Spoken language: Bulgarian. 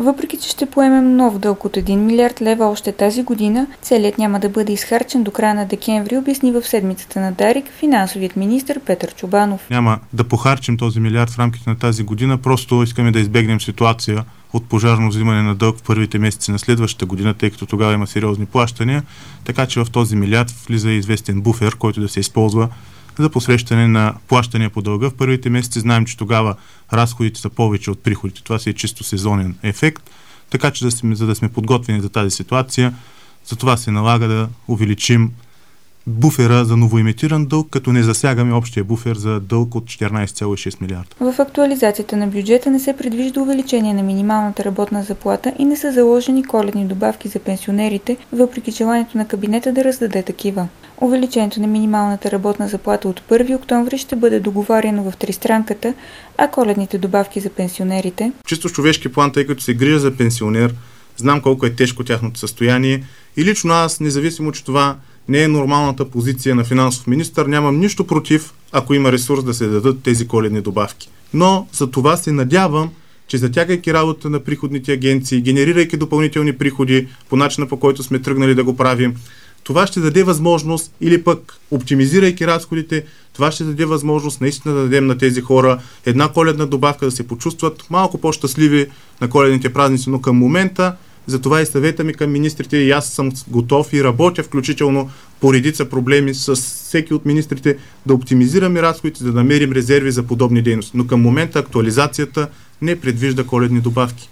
Въпреки че ще поемем нов дълг от 1 милиард лева още тази година, целият няма да бъде изхарчен до края на декември, обясни в седмицата на Дарик финансовият министър Петър Чобанов. Няма да похарчим този милиард в рамките на тази година, просто искаме да избегнем ситуация от пожарно взимане на дълг в първите месеци на следващата година, тъй като тогава има сериозни плащания, така че в този милиард влиза известен буфер, който да се използва за посрещане на плащания по дълга. В първите месеци знаем, че тогава разходите са повече от приходите. Това си е чисто сезонен ефект, така че за да сме подготвени за тази ситуация, за това се налага да увеличим буфера за новоимитиран дълг, като не засягаме общия буфер за дълг от 14,6 милиарда. В актуализацията на бюджета не се предвижда увеличение на минималната работна заплата и не са заложени коледни добавки за пенсионерите, въпреки желанието на кабинета да раздаде такива. Увеличението на минималната работна заплата от 1 октомври ще бъде договаряно в тристранката, а коледните добавки за пенсионерите... Чисто човешки план, тъй като се грижа за пенсионер, знам колко е тежко тяхното състояние и лично аз, независимо, че това не е нормалната позиция на финансов министър, нямам нищо против, ако има ресурс да се дадат тези коледни добавки. Но за това се надявам, че затягайки работата на приходните агенции, генерирайки допълнителни приходи по начина, по който сме тръгнали да го правим, това ще даде възможност, или пък оптимизирайки разходите, това ще даде възможност наистина да дадем на тези хора една коледна добавка, да се почувстват малко по-щастливи на коледните празници, но към момента, затова и съвета ми към министрите, и аз съм готов и работя включително по редица проблеми с всеки от министрите да оптимизираме разходите, да намерим резерви за подобни дейности. Но към момента актуализацията не предвижда коледни добавки.